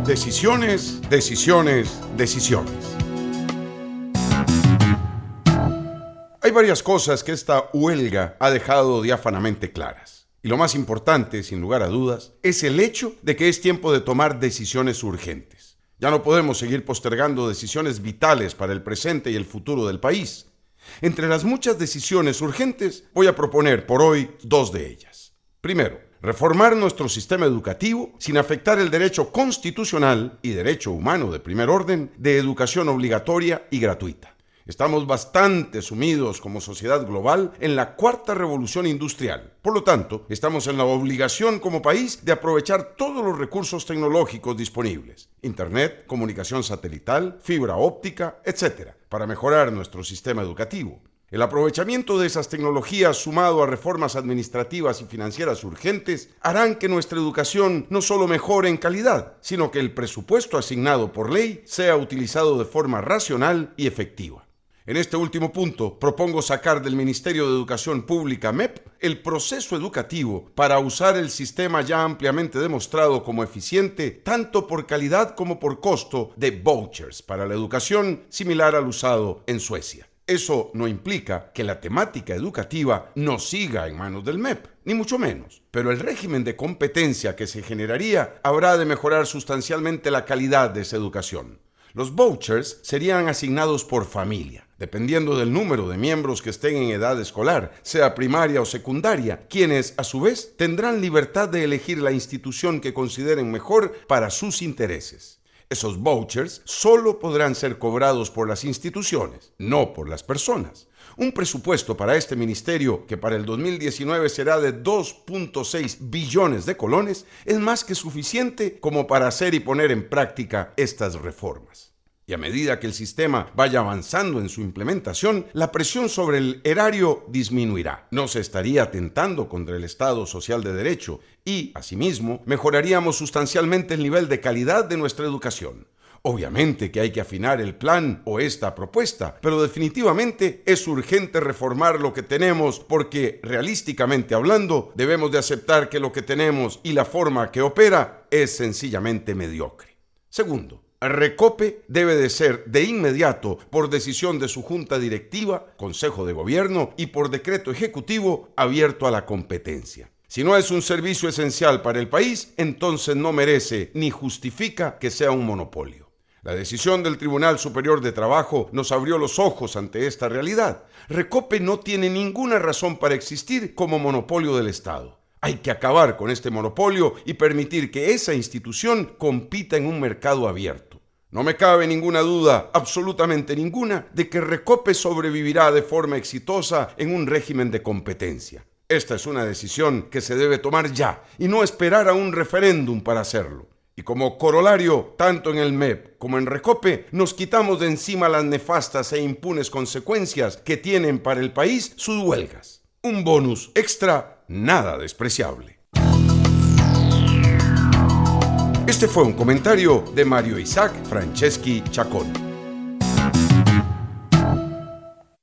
Decisiones, decisiones, decisiones. Hay varias cosas que esta huelga ha dejado diáfanamente claras. Y lo más importante, sin lugar a dudas, es el hecho de que es tiempo de tomar decisiones urgentes. Ya no podemos seguir postergando decisiones vitales para el presente y el futuro del país. Entre las muchas decisiones urgentes, voy a proponer por hoy 2 de ellas. Primero, reformar nuestro sistema educativo sin afectar el derecho constitucional y derecho humano de primer orden de educación obligatoria y gratuita. Estamos bastante sumidos como sociedad global en la cuarta revolución industrial. Por lo tanto, estamos en la obligación como país de aprovechar todos los recursos tecnológicos disponibles: Internet, comunicación satelital, fibra óptica, etc., para mejorar nuestro sistema educativo. El aprovechamiento de esas tecnologías, sumado a reformas administrativas y financieras urgentes, harán que nuestra educación no solo mejore en calidad, sino que el presupuesto asignado por ley sea utilizado de forma racional y efectiva. En este último punto, propongo sacar del Ministerio de Educación Pública, MEP, el proceso educativo para usar el sistema ya ampliamente demostrado como eficiente, tanto por calidad como por costo, de vouchers para la educación, similar al usado en Suecia. Eso no implica que la temática educativa no siga en manos del MEP, ni mucho menos. Pero el régimen de competencia que se generaría habrá de mejorar sustancialmente la calidad de esa educación. Los vouchers serían asignados por familia, dependiendo del número de miembros que estén en edad escolar, sea primaria o secundaria, quienes, a su vez, tendrán libertad de elegir la institución que consideren mejor para sus intereses. Esos vouchers solo podrán ser cobrados por las instituciones, no por las personas. Un presupuesto para este ministerio, que para el 2019 será de 2.6 billones de colones, es más que suficiente como para hacer y poner en práctica estas reformas. Y a medida que el sistema vaya avanzando en su implementación, la presión sobre el erario disminuirá. No se estaría atentando contra el Estado social de derecho y, asimismo, mejoraríamos sustancialmente el nivel de calidad de nuestra educación. Obviamente que hay que afinar el plan o esta propuesta, pero definitivamente es urgente reformar lo que tenemos porque, realísticamente hablando, debemos de aceptar que lo que tenemos y la forma que opera es sencillamente mediocre. Segundo, Recope debe de ser de inmediato, por decisión de su junta directiva, consejo de gobierno y por decreto ejecutivo, abierto a la competencia. Si no es un servicio esencial para el país, entonces no merece ni justifica que sea un monopolio. La decisión del Tribunal Superior de Trabajo nos abrió los ojos ante esta realidad. Recope no tiene ninguna razón para existir como monopolio del Estado. Hay que acabar con este monopolio y permitir que esa institución compita en un mercado abierto. No me cabe ninguna duda, absolutamente ninguna, de que Recope sobrevivirá de forma exitosa en un régimen de competencia. Esta es una decisión que se debe tomar ya y no esperar a un referéndum para hacerlo. Y como corolario, tanto en el MEP como en Recope, nos quitamos de encima las nefastas e impunes consecuencias que tienen para el país sus huelgas. Un bonus extra nada despreciable. Este fue un comentario de Mario Isaac Franceschi Chacón.